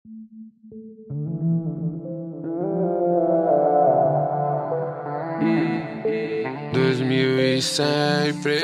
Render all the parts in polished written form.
Sempre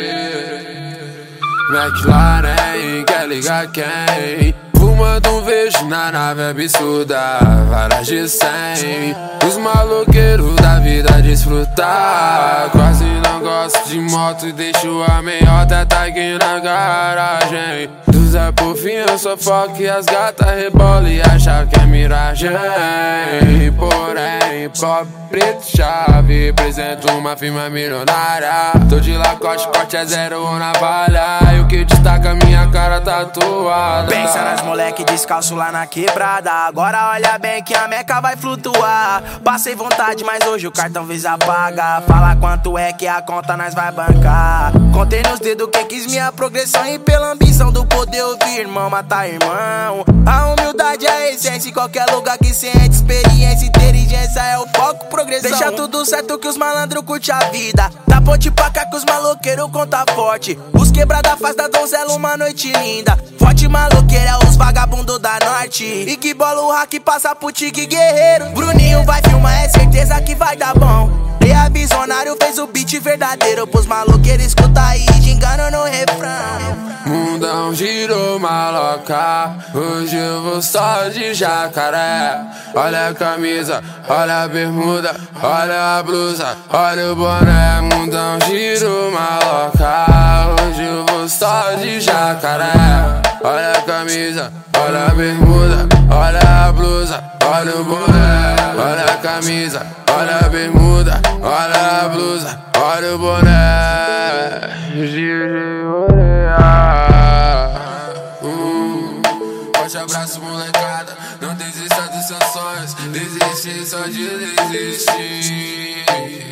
McLaren, quer ligar quem? Fumando vejo na nave absurda, varas de 100. Os maloqueiros da vida desfrutar. Quase não gosto de moto e deixo a meiota tá aqui na garagem. Do Zé Povinho só foco e as gatas rebolam e acham que é miragem. Porém, pop preto chave, represento uma firma milionária. Tô de Lacoste, corte é zero ou navalha, e o que destaca minha cara tatuada. Pensa nas moleque descalço lá na quebrada. Agora olha bem que a meca vai flutuar. Passei vontade, mas hoje o cartão Visa paga. Fala quanto é que a conta nós vai bancar. Contei nos dedos quem quis minha progressão, e pela ambição do poder ouvir irmão matar irmão. A humildade é a essência, em qualquer lugar que sente. Experiência, inteligência é o foco, progressão. Deixa tudo certo que os malandros curte a vida. Da ponte pra cá que os maloqueiros conta forte. Os quebrada faz da donzela uma noite linda. Forte maloqueiro é os vagabundo da norte. E que bola o hack passa pro tigre guerreiro. Bruninho vai filmar, é certeza que vai dar bom. E a Bisonário fez o beat verdadeiro pros maloqueiros escutar aí, gingando no refrão. Mundão girou maloca, hoje eu vou só de jacaré. Olha a camisa, olha a bermuda, olha a blusa, olha o boné. Mundão girou maloca, hoje eu vou só de jacaré. Olha a camisa, olha a bermuda, olha a blusa, olha o boné. Olha a camisa, olha a bermuda, olha a blusa, olha o boné. Forte abraço, molecada, não desista dos seus sonhos. Desistir só de desistir.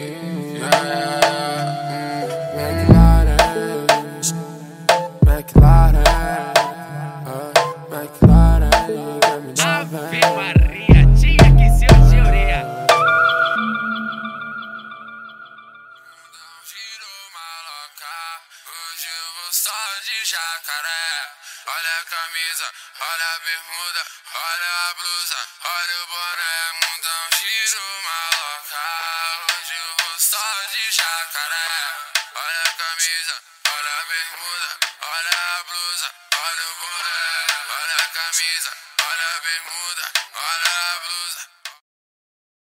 McLaren, Ave Maria, tinha que ser o Georeia. girou maloca, hoje eu vou só de jacaré. Olha a camisa, olha a bermuda, olha a blusa, olha o boné. Mundão girou maloca, hoje eu vou só de jacaré. Olha a camisa, olha a bermuda, olha a blusa, olha o boné. Olha a camisa, olha a bermuda,